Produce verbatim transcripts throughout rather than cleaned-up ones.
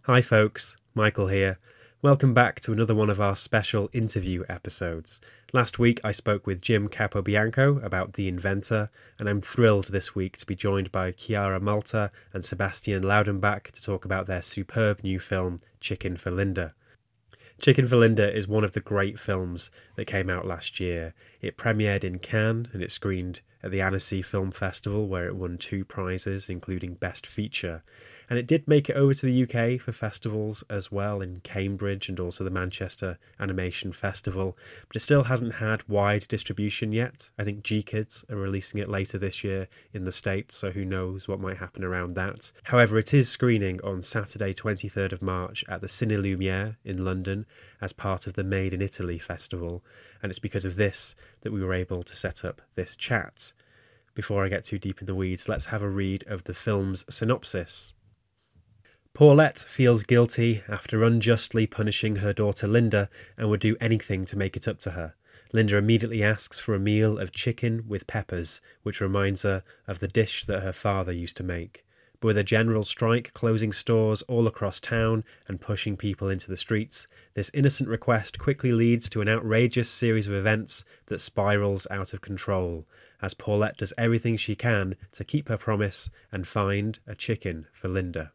Hi folks, Michael here. Welcome back to another one of our special interview episodes. Last week I spoke with Jim Capobianco about The Inventor, and I'm thrilled this week to be joined by Chiara Malta and Sebastian Laudenbach to talk about their superb new film, Chicken for Linda. Chicken for Linda is one of the great films that came out last year. It premiered in Cannes and it screened at the Annecy Film Festival, where it won two prizes, including Best Feature. And it did make it over to the U K for festivals as well, in Cambridge and also the Manchester Animation Festival. But it still hasn't had wide distribution yet. I think G Kids are releasing it later this year in the States, so who knows what might happen around that. However, it is screening on Saturday twenty-third of March at the Cine Lumiere in London as part of the Made in Italy festival. And it's because of this that we were able to set up this chat. Before I get too deep in the weeds, let's have a read of the film's synopsis. Paulette feels guilty after unjustly punishing her daughter Linda and would do anything to make it up to her. Linda immediately asks for a meal of chicken with peppers, which reminds her of the dish that her father used to make. But with a general strike closing stores all across town and pushing people into the streets, this innocent request quickly leads to an outrageous series of events that spirals out of control, as Paulette does everything she can to keep her promise and find a chicken for Linda.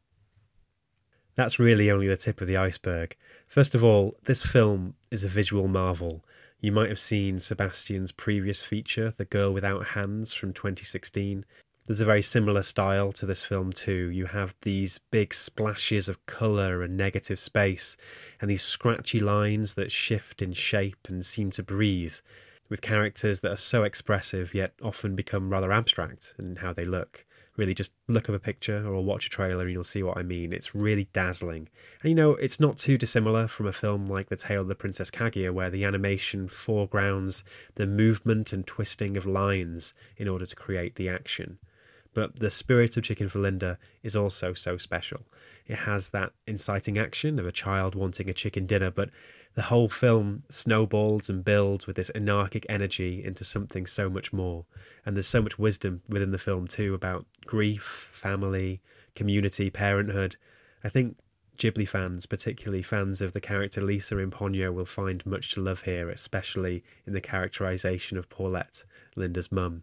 That's really only the tip of the iceberg. First of all, this film is a visual marvel. You might have seen Sebastian's previous feature, The Girl Without Hands, from twenty sixteen. There's a very similar style to this film too. You have these big splashes of colour and negative space, and these scratchy lines that shift in shape and seem to breathe, with characters that are so expressive yet often become rather abstract in how they look. Really, just look up a picture or watch a trailer and you'll see what I mean. It's really dazzling. And you know, it's not too dissimilar from a film like The Tale of the Princess Kaguya, where the animation foregrounds the movement and twisting of lines in order to create the action. But the spirit of Chicken for Linda is also so special. It has that inciting action of a child wanting a chicken dinner, but the whole film snowballs and builds with this anarchic energy into something so much more. And there's so much wisdom within the film too about grief, family, community, parenthood. I think Ghibli fans, particularly fans of the character Lisa in Ponyo, will find much to love here, especially in the characterisation of Paulette, Linda's mum.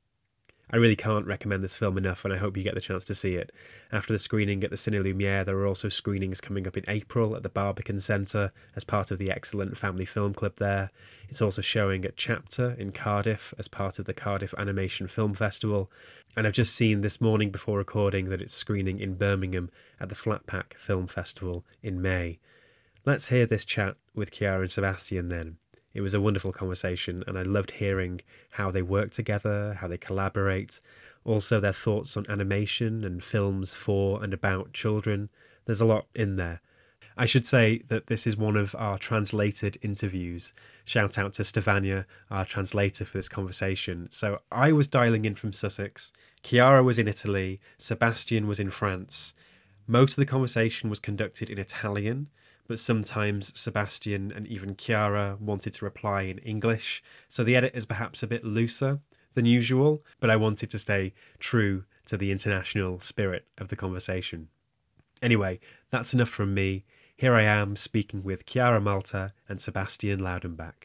I really can't recommend this film enough, and I hope you get the chance to see it. After the screening at the Cine Lumiere, there are also screenings coming up in April at the Barbican Centre as part of the excellent Family Film Club there. It's also showing at Chapter in Cardiff as part of the Cardiff Animation Film Festival. And I've just seen this morning before recording that it's screening in Birmingham at the Flatpack Film Festival in May. Let's hear this chat with Chiara and Sebastian then. It was a wonderful conversation, and I loved hearing how they work together, how they collaborate, also their thoughts on animation and films for and about children. There's a lot in there. I should say that this is one of our translated interviews. Shout out to Stefania, our translator for this conversation. So I was dialing in from Sussex, Chiara was in Italy, Sebastian was in France. Most of the conversation was conducted in Italian, but sometimes Sebastian and even Chiara wanted to reply in English, so the edit is perhaps a bit looser than usual, but I wanted to stay true to the international spirit of the conversation. Anyway, that's enough from me. Here I am speaking with Chiara Malta and Sebastian Laudenbach.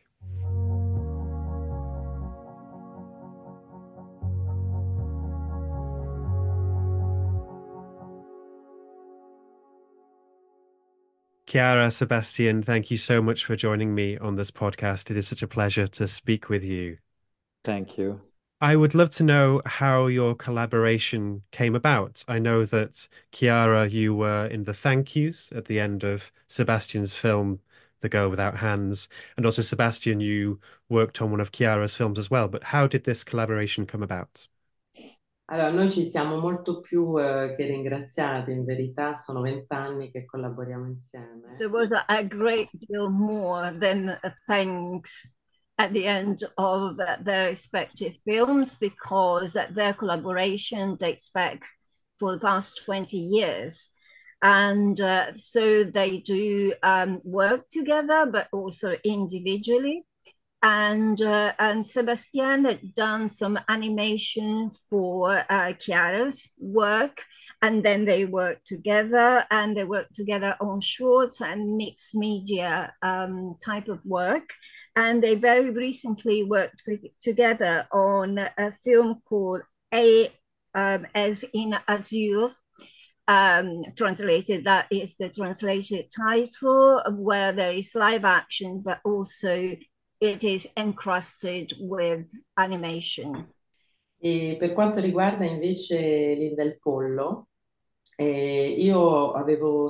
Chiara, Sebastian, thank you so much for joining me on this podcast. It is such a pleasure to speak with you. Thank you. I would love to know how your collaboration came about. I know that Chiara, you were in the thank yous at the end of Sebastian's film, The Girl Without Hands, and also Sebastian, you worked on one of Chiara's films as well. But how did this collaboration come about? Allora, noi ci siamo molto più eh, che ringraziati, in verità sono vent'anni che collaboriamo insieme. There was a, a great deal more than a thanks at the end of their respective films, because their collaboration dates back for the past twenty years. And uh, so they do um, work together, but also individually. And, uh, and Sebastian had done some animation for uh, Chiara's work. And then they worked together, and they worked together on shorts and mixed media um, type of work. And they very recently worked with, together on a film called A um, as in Azure. Um, translated, that is the translated title, where there is live action, but also it is encrusted with animation. E per quanto riguarda invece Linda il Pollo, eh, io avevo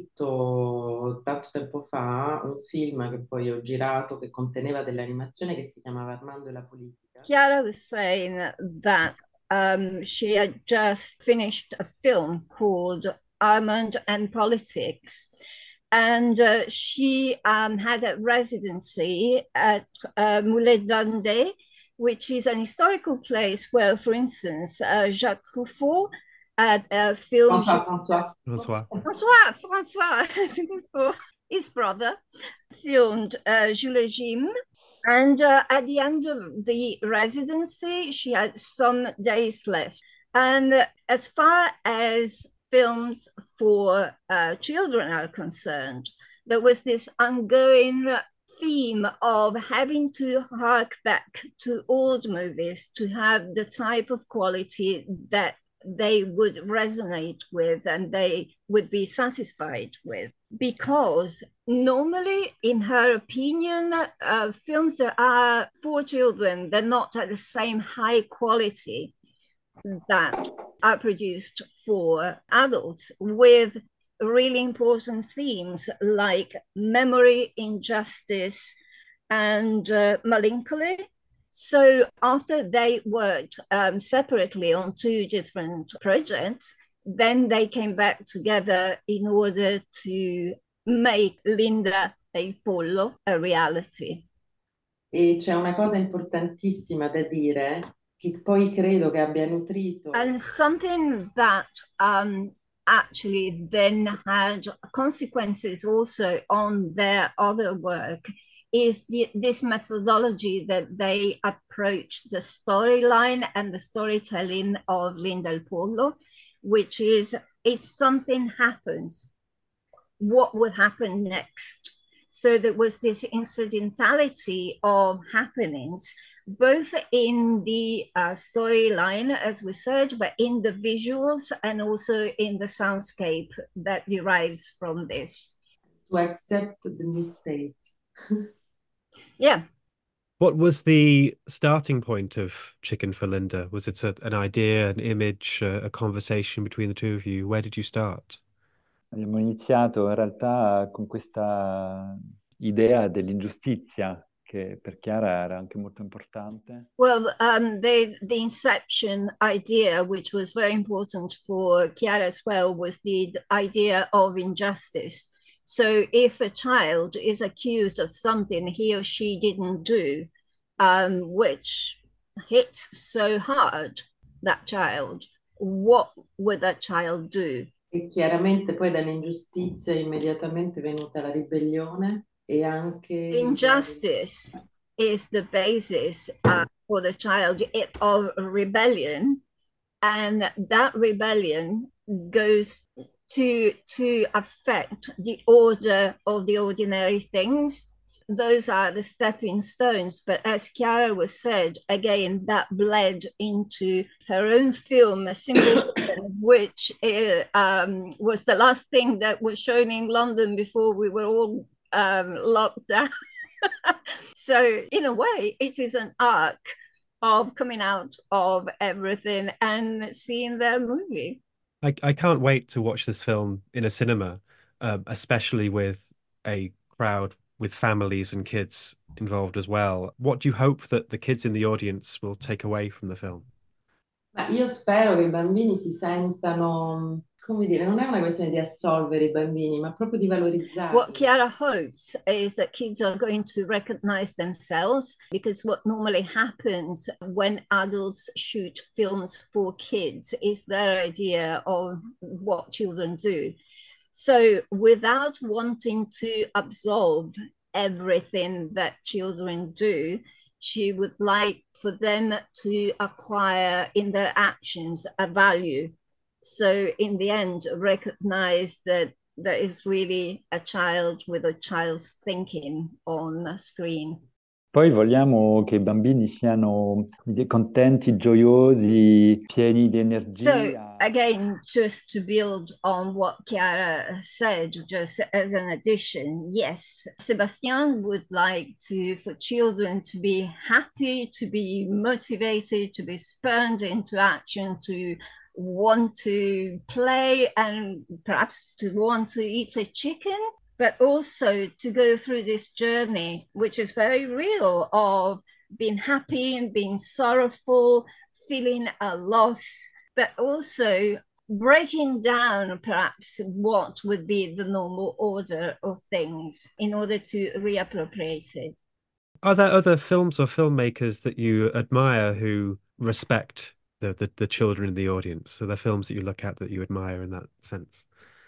scritto tanto tempo fa un film che poi ho girato che conteneva dell'animazione che si chiamava Armando e la politica. Chiara was saying that um, she had just finished a film called Armand and Politics. And uh, she um, had a residency at uh, Moulay d'Andé, which is an historical place where, for instance, uh, Jacques Truffaut had uh, filmed... François, François. François, François, François, his brother, filmed uh, Jules Jim. And uh, at the end of the residency, she had some days left. And as far as films for uh, children are concerned, there was this ongoing theme of having to hark back to old movies to have the type of quality that they would resonate with and they would be satisfied with. Because normally, in her opinion, uh, films that are for children, they're not at the same high quality that are produced for adults, with really important themes like memory, injustice, and uh, melancholy. So after they worked um, separately on two different projects, then they came back together in order to make Linda e il Pollo a reality. E c'è una cosa importantissima da dire, che poi credo che abbia nutrito. And something that um, actually then had consequences also on their other work is the, this methodology that they approach the storyline and the storytelling of Linda il Pollo, which is if something happens, what would happen next? So there was this incidentality of happenings, both in the uh, storyline, as we said, but in the visuals and also in the soundscape that derives from this. To accept the mistake. Yeah. What was the starting point of Chicken for Linda? Was it a, an idea, an image, a, a conversation between the two of you? Where did you start? Abbiamo iniziato in realtà con questa idea dell'ingiustizia che per Chiara era anche molto importante. Well, um, the, the inception idea, which was very important for Chiara as well, was the idea of injustice. So if a child is accused of something he or she didn't do, um, which hits so hard that child, what would that child do? E chiaramente poi dall'ingiustizia è immediatamente venuta la ribellione e anche... Injustice is the basis uh, for the child of rebellion, and that rebellion goes to to affect the order of the ordinary things. Those are the stepping stones. But as Chiara was said, again, that bled into her own film, A Simple Woman, which uh, um, was the last thing that was shown in London before we were all um, locked down. So in a way, it is an arc of coming out of everything and seeing their movie. I, I can't wait to watch this film in a cinema, uh, especially with a crowd with families and kids involved as well. What do you hope that the kids in the audience will take away from the film? Ma io spero che i bambini si sentano, come dire, non è una questione di assolvere i bambini, ma proprio di valorizzarli. What Chiara hopes is that kids are going to recognize themselves, because what normally happens when adults shoot films for kids is their idea of what children do. So without wanting to absolve everything that children do, she would like for them to acquire in their actions a value. So in the end, recognize that there is really a child with a child's thinking on the screen. Poi vogliamo che i bambini siano contenti, gioiosi, pieni di energia. So again, just to build on what Chiara said, just as an addition, yes, Sebastian would like to for children to be happy, to be motivated, to be spurred into action, to want to play and perhaps to want to eat a chicken, but also to go through this journey, which is very real, of being happy and being sorrowful, feeling a loss, but also breaking down perhaps what would be the normal order of things in order to reappropriate it. Are there other films or filmmakers that you admire who respect the, the, the children in the audience? Are there films that you look at that you admire in that sense?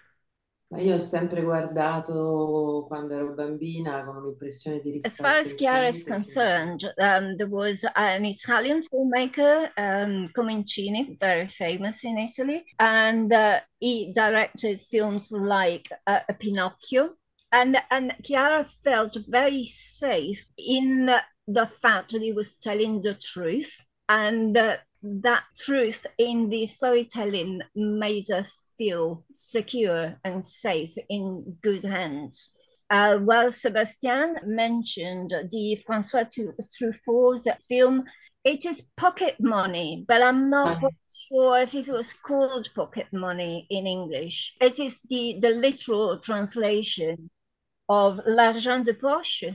Ma io ho sempre guardato quando ero bambina con un'impressione di As far as rispetto Chiara is infinito. concerned, um, there was an Italian filmmaker, um, Comencini, very famous in Italy, and uh, he directed films like uh, Pinocchio. And, and Chiara felt very safe in the, the fact that he was telling the truth, and uh, that truth in the storytelling made her feel secure and safe in good hands. Uh, well, Sebastian mentioned the Francois Truffaut's film. It is pocket money, but I'm not quite sure if it was called pocket money in English. It is the, the literal translation of l'argent de poche.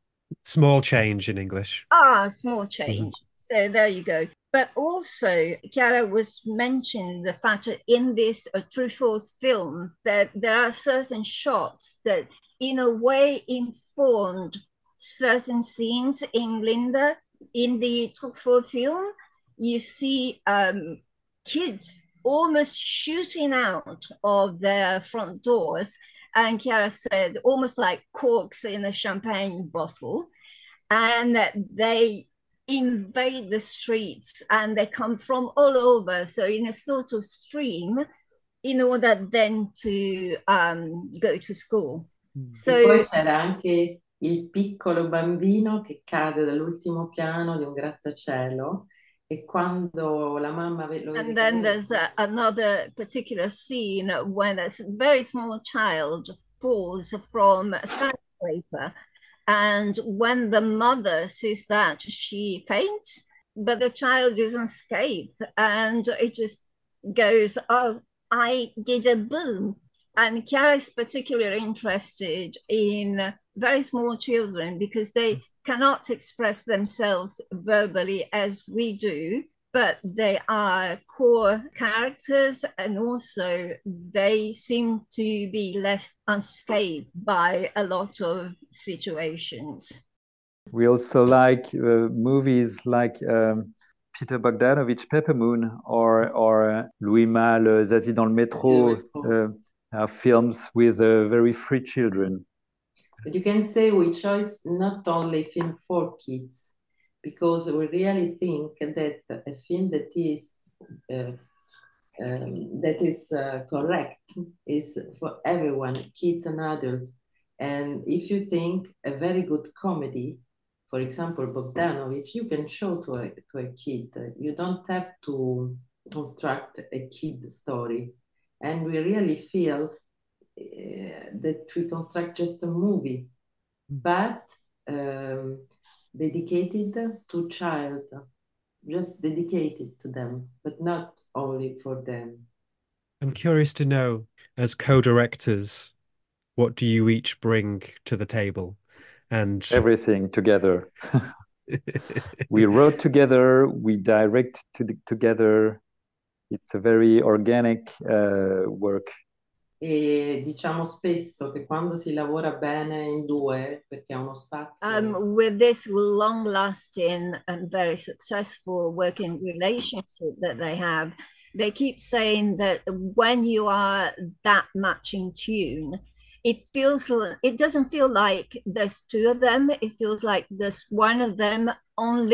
Small change in English. Ah, small change. Mm-hmm. So there you go. But also, Chiara was mentioning the fact that in this uh, Truffaut's film, that there are certain shots that in a way informed certain scenes in Glinda. In the Truffaut film, you see um, kids almost shooting out of their front doors, and Chiara said almost like corks in a champagne bottle, and they invade the streets and they come from all over, so in a sort of stream, in order then to um, go to school. So, e poi c'era anche il piccolo bambino che cade dall'ultimo piano di un grattacielo, e quando la mamma lo vede. And then there's a, another particular scene when a very small child falls from a skyscraper, and when the mother sees that, she faints, but the child is unscathed, and it just goes, "Oh, I did a boom." And Chiara is particularly interested in very small children because they cannot express themselves verbally as we do, but they are core characters, and also they seem to be left unscathed by a lot of situations. We also like uh, movies like um, Peter Bogdanovich, Pepper Moon, or, or Louis Malle, Zazie dans le métro, uh, are films with uh, very free children. But you can say we chose not only film for kids, because we really think that a film that is uh, um, that is uh, correct is for everyone, kids and adults. And if you think a very good comedy, for example, Bogdanovich, you can show to a, to a kid. You don't have to construct a kid story. And we really feel uh, that we construct just a movie, but um, dedicated to child, just dedicated to them, but not only for them. I'm curious to know, as co-directors, what do you each bring to the table? And everything together. We wrote together, we direct to the, together. It's a very organic uh, work. E diciamo spesso che quando si lavora bene in due, perché è uno spazio. Um, with this long-lasting and very successful working relationship that they have, they keep saying that when you are that much in tune, it feels it doesn't feel like there's two of them. It feels like there's one of them only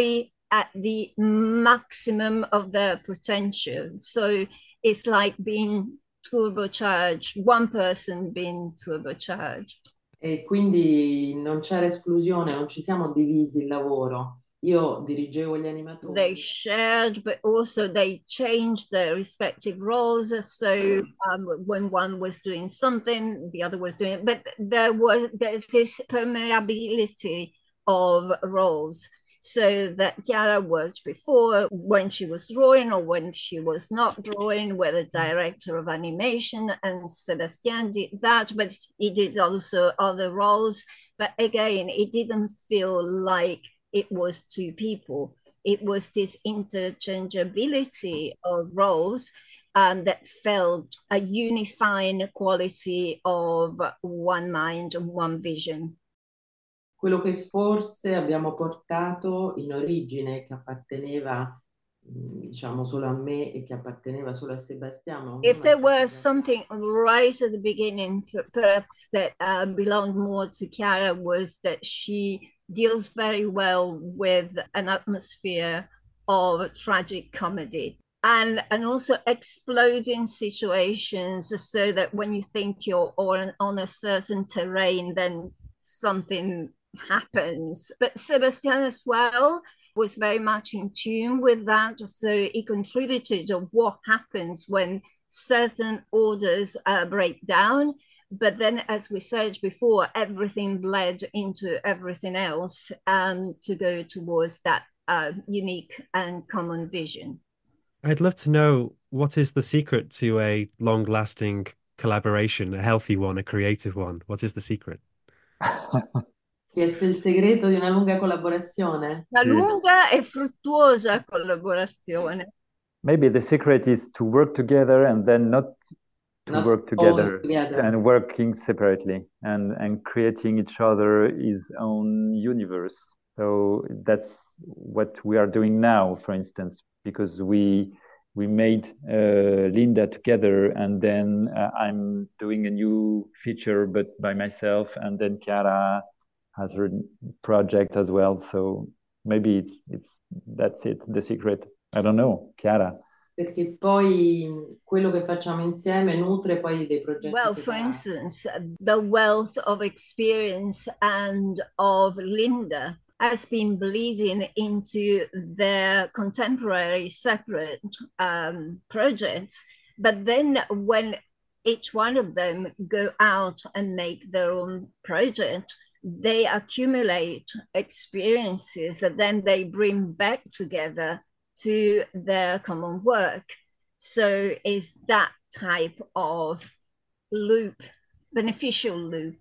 at the maximum of their potential. So it's like being turbocharged, one person being turbocharged. E quindi non c'era esclusione, non ci siamo divisi il lavoro. Io dirigevo gli animatori. They shared, but also they changed their respective roles. So um, when one was doing something, the other was doing it. But there was there, this permeability of roles. So that Chiara worked before when she was drawing or when she was not drawing, were the director of animation, and Sebastian did that, but he did also other roles. But again, it didn't feel like it was two people. It was this interchangeability of roles um, that felt a unifying quality of one mind and one vision. Quello che forse abbiamo portato in origine, che apparteneva diciamo solo a me e che apparteneva solo a Sebastiano. If there was something right at the beginning, perhaps that uh, belonged more to Chiara, was that she deals very well with an atmosphere of tragic comedy. And, and also exploding situations, so that when you think you're on, on a certain terrain, then something happens. But Sebastian as well was very much in tune with that. So he contributed to what happens when certain orders uh, break down. But then, as we said before, everything bled into everything else um, to go towards that uh, unique and common vision. I'd love to know, what is the secret to a long-lasting collaboration, a healthy one, a creative one? What is the secret? Chiesto il segreto di una lunga collaborazione. Una lunga e fruttuosa collaborazione. Maybe the secret is to work together and then not to Not work together, together. and working separately, and, and creating each other his own universe. So that's what we are doing now, for instance, because we we made uh, Linda together, and then uh, I'm doing a new feature, but by myself, and then Chiara has her project as well. So maybe it's it's that's it, the secret. I don't know, Chiara. Perché poi quello che facciamo insieme nutre poi dei progetti Well, for separati. instance, the wealth of experience and of Linda has been bleeding into their contemporary separate um, projects. But then when each one of them go out and make their own project, they accumulate experiences that then they bring back together to their common work. So it's that type of loop, beneficial loop.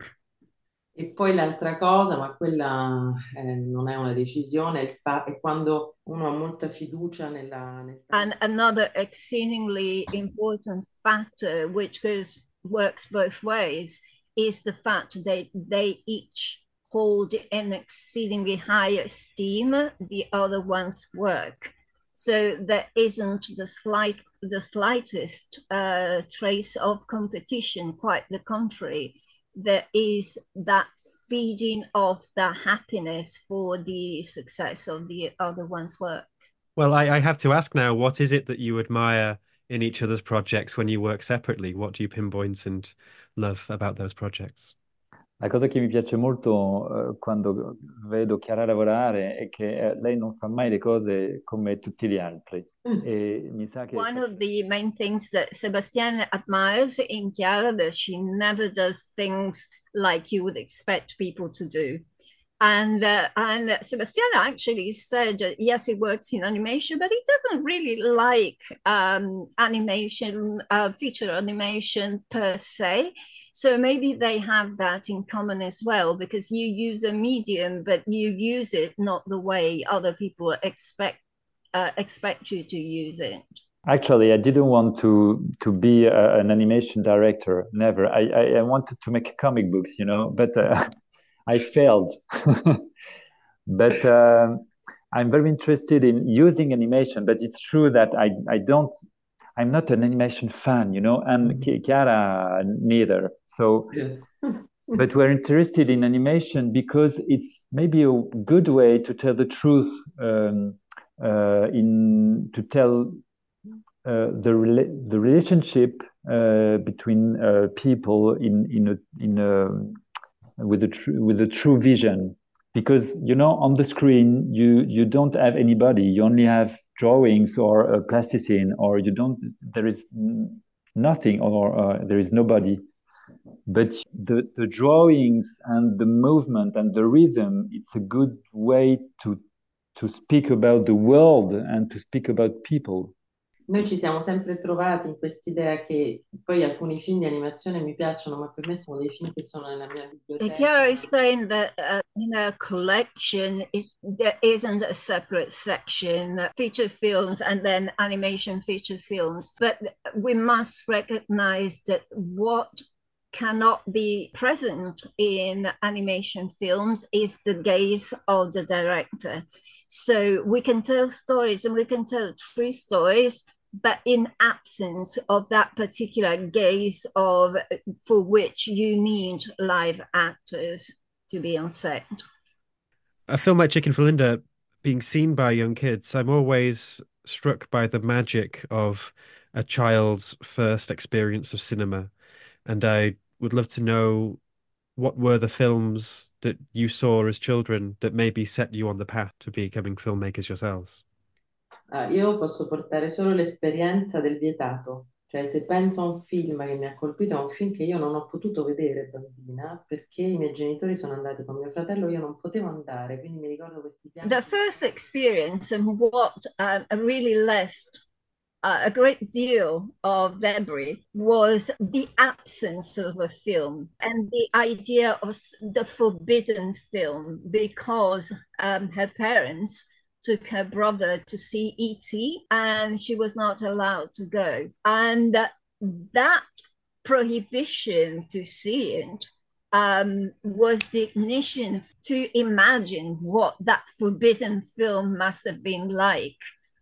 E poi l'altra cosa, ma quella eh, non è una decisione, è, il fa- è quando uno ha molta fiducia nella, nel And another exceedingly important factor, which goes works both ways, is the fact that they each hold in exceedingly high esteem the other one's work. So there isn't the slight, the slightest uh, trace of competition. Quite the contrary, there is that feeding of the happiness for the success of the other one's work. Well, I, I have to ask now, what is it that you admire in each other's projects when you work separately? What do you pinpoint and love about those projects? La cosa che mi piace molto uh, quando vedo Chiara lavorare è che uh, lei non fa mai le cose come tutti gli altri. E mi sa che One of the main things that Sebastian admires in Chiara, that she never does things like you would expect people to do. And uh, and Sebastian actually said, uh, yes, he works in animation, but he doesn't really like um, animation, uh, feature animation per se. So maybe they have that in common as well, because you use a medium, but you use it not the way other people expect uh, expect you to use it. Actually, I didn't want to to be a, an animation director. Never. I, I I wanted to make comic books, you know, but. Uh, I failed, but um, I'm very interested in using animation. But it's true that I, I don't, I'm not an animation fan, you know, and mm-hmm. Chiara neither. So, yeah. But we're interested in animation because it's maybe a good way to tell the truth um, uh, in to tell uh, the rela- the relationship uh, between uh, people in in a, in a, with a tr- with a true vision. Because, you know, on the screen, you, you don't have anybody. You only have drawings or a plasticine, or you don't, there is nothing, or uh, there is nobody. But the, the drawings and the movement and the rhythm, it's a good way to, to speak about the world and to speak about people. Noi ci siamo sempre trovati in quest'idea che poi alcuni film di animazione mi piacciono, ma per me sono dei film che sono nella mia biblioteca. Chiara is saying that uh, in her collection, it, there isn't a separate section, uh, feature films and then animation feature films. But we must recognize that what cannot be present in animation films is the gaze of the director. So we can tell stories and we can tell true stories, but in absence of that particular gaze of for which you need live actors to be on set. A film like Chicken for Linda being seen by young kids, I'm always struck by the magic of a child's first experience of cinema. And I would love to know, what were the films that you saw as children that maybe set you on the path to becoming filmmakers yourselves? Uh, io posso portare solo l'esperienza del vietato, cioè se penso a un film che mi ha colpito, è un film che io non ho potuto vedere bambina perché i miei genitori sono andati con mio fratello, io non potevo andare, quindi mi ricordo questi piani. The first experience and what uh, really left uh, a great deal of debris was the absence of a film and the idea of the forbidden film, because um, her parents took her brother to see E T and she was not allowed to go. And that, that prohibition to see it um, was the ignition to imagine what that forbidden film must have been like.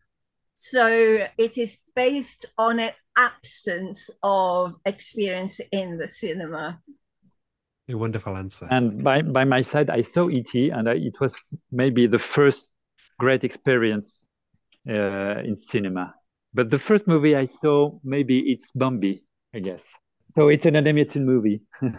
So it is based on an absence of experience in the cinema. A wonderful answer. And by, by my side, I saw E T, and I, it was maybe the first great experience uh, in cinema. But the first movie I saw, maybe it's Bambi, I guess. So it's an animated movie.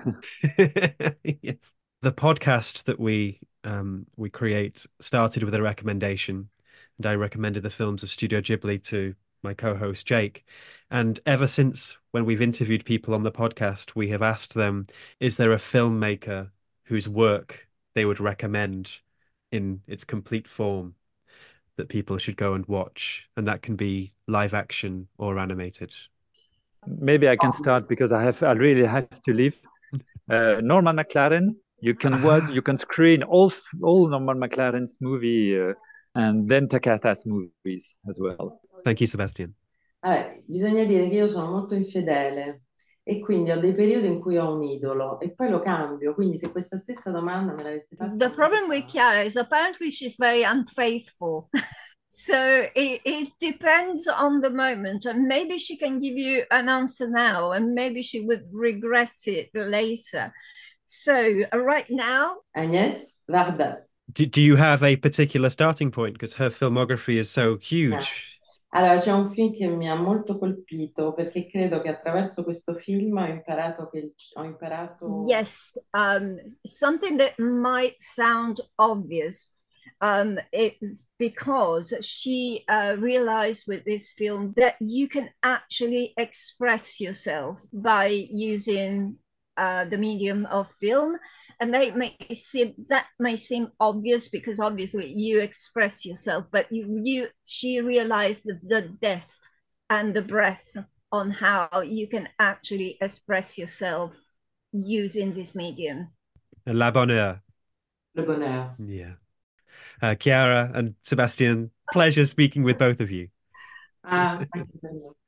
Yes. The podcast that we um, we create started with a recommendation, and I recommended the films of Studio Ghibli to my co-host Jake. And ever since, when we've interviewed people on the podcast, we have asked them, is there a filmmaker whose work they would recommend in its complete form that people should go and watch? And that can be live action or animated. Maybe I can start because I have I really have to leave. Uh, Norman McLaren. You can watch, you can screen all all Norman McLaren's movie uh, and then Takata's movies as well. Thank you, Sebastian. Allora, bisogna dire che io sono molto infedele e quindi ho dei periodi in cui ho un idolo e poi lo cambio. Quindi se questa stessa domanda me l'avessi fatta... The problem with Chiara is apparently she's very unfaithful. So it, it depends on the moment, and maybe she can give you an answer now and maybe she would regret it later. So uh, right now... Agnès Varda. Do, do you have a particular starting point? Because her filmography is so huge. Yeah. Allora, c'è un film che mi ha molto colpito perché credo che attraverso questo film ho imparato che il, ho imparato... Yes, um, something that might sound obvious. Um, it's because she uh, realized with this film that you can actually express yourself by using uh, the medium of film. And that may seem that may seem obvious because obviously you express yourself, but you, you she realized the, the depth and the breadth on how you can actually express yourself using this medium. La Bonheur. Le Bonheur. Yeah. Uh, Chiara and Sebastian, pleasure speaking with both of you. Ah, thank you very much.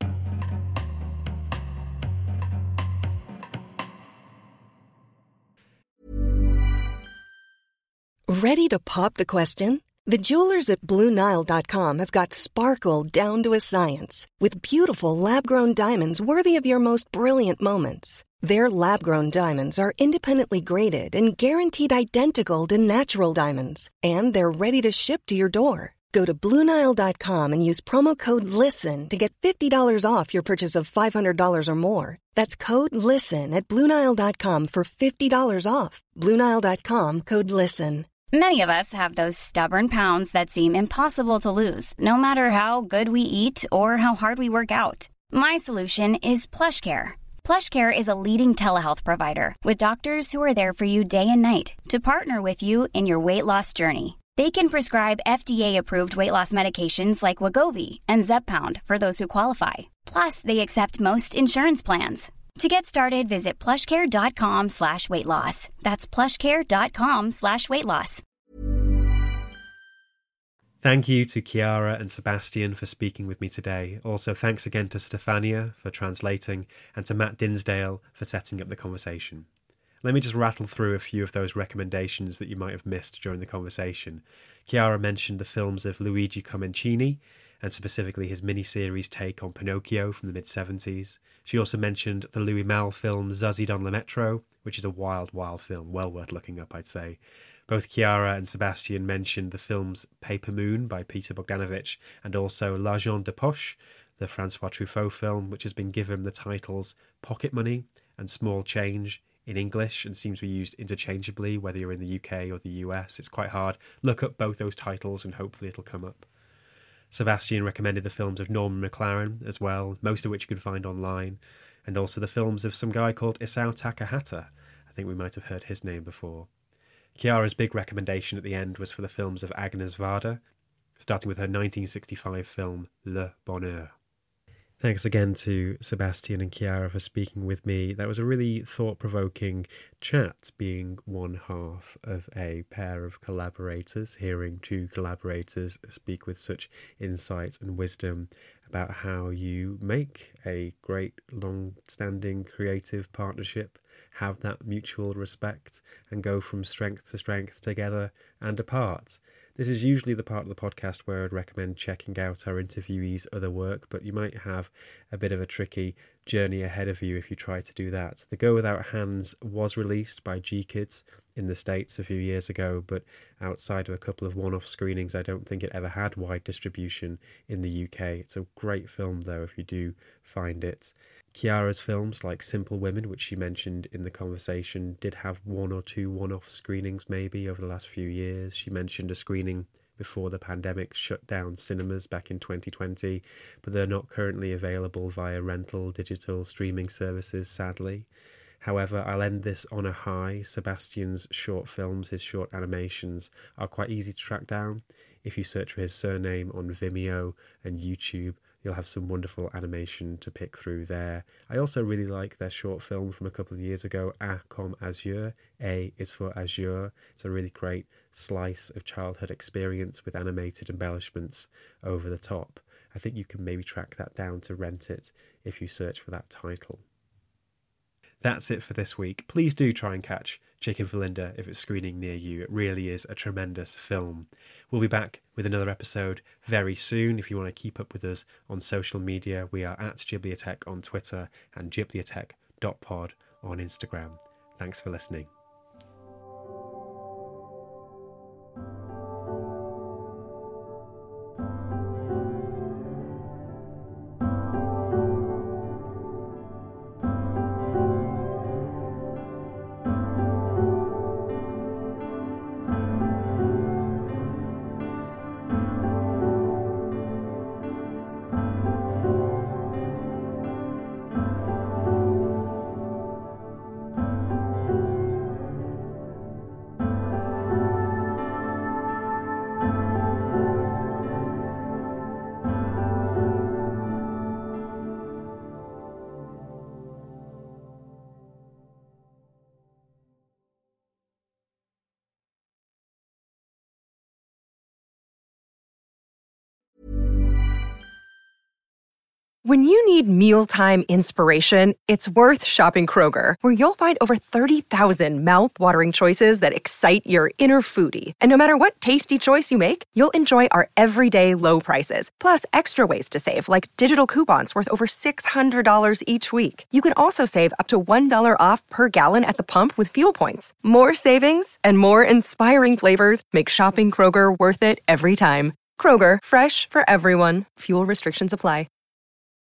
Ready to pop the question? The jewelers at Blue Nile dot com have got sparkle down to a science with beautiful lab-grown diamonds worthy of your most brilliant moments. Their lab-grown diamonds are independently graded and guaranteed identical to natural diamonds, and they're ready to ship to your door. Go to Blue Nile dot com and use promo code LISTEN to get fifty dollars off your purchase of five hundred dollars or more. That's code LISTEN at Blue Nile dot com for fifty dollars off. Blue Nile dot com, code LISTEN. Many of us have those stubborn pounds that seem impossible to lose, no matter how good we eat or how hard we work out. My solution is PlushCare. PlushCare is a leading telehealth provider with doctors who are there for you day and night to partner with you in your weight loss journey. They can prescribe F D A-approved weight loss medications like Wegovy and Zepbound for those who qualify. Plus, they accept most insurance plans. To get started, visit plushcare.com slash weight loss. That's plushcare.com slash weight loss. Thank you to Chiara and Sebastian for speaking with me today. Also, thanks again to Stefania for translating and to Matt Dinsdale for setting up the conversation. Let me just rattle through a few of those recommendations that you might have missed during the conversation. Chiara mentioned the films of Luigi Comencini, and specifically his miniseries take on Pinocchio from the mid-seventies. She also mentioned the Louis Malle film Zazie dans le Métro, which is a wild, wild film, well worth looking up, I'd say. Both Chiara and Sebastian mentioned the films Paper Moon by Peter Bogdanovich and also L'Argent de Poche, the Francois Truffaut film, which has been given the titles Pocket Money and Small Change in English and seems to be used interchangeably, whether you're in the U K or the U S. It's quite hard. Look up both those titles and hopefully it'll come up. Sebastian recommended the films of Norman McLaren as well, most of which you can find online, and also the films of some guy called Isao Takahata. I think we might have heard his name before. Chiara's big recommendation at the end was for the films of Agnes Varda, starting with her nineteen sixty-five film Le Bonheur. Thanks again to Sebastian and Chiara for speaking with me. That was a really thought-provoking chat, being one half of a pair of collaborators, hearing two collaborators speak with such insight and wisdom about how you make a great, long-standing creative partnership, have that mutual respect, and go from strength to strength together and apart. This is usually the part of the podcast where I'd recommend checking out our interviewees' other work, but you might have a bit of a tricky journey ahead of you if you try to do that. The Go Without Hands was released by G Kids in the States a few years ago, but outside of a couple of one-off screenings, I don't think it ever had wide distribution in the U K. It's a great film, though, if you do find it. Chiara's films, like Simple Women, which she mentioned in the conversation, did have one or two one-off screenings maybe over the last few years. She mentioned a screening before the pandemic shut down cinemas back in twenty twenty, but they're not currently available via rental digital streaming services, sadly. However, I'll end this on a high. Sebastian's short films, his short animations, are quite easy to track down. If you search for his surname on Vimeo and YouTube, you'll have some wonderful animation to pick through there. I also really like their short film from a couple of years ago, A comme Azure. A is for Azure. It's a really great slice of childhood experience with animated embellishments over the top. I think you can maybe track that down to rent it if you search for that title. That's it for this week. Please do try and catch Chicken for Linda if it's screening near you. It really is a tremendous film. We'll be back with another episode very soon. If you want to keep up with us on social media, we are at Ghibliotech on Twitter and ghibliotech dot pod on Instagram. Thanks for listening. When you need mealtime inspiration, it's worth shopping Kroger, where you'll find over thirty thousand mouth-watering choices that excite your inner foodie. And no matter what tasty choice you make, you'll enjoy our everyday low prices, plus extra ways to save, like digital coupons worth over six hundred dollars each week. You can also save up to one dollar off per gallon at the pump with fuel points. More savings and more inspiring flavors make shopping Kroger worth it every time. Kroger, fresh for everyone. Fuel restrictions apply.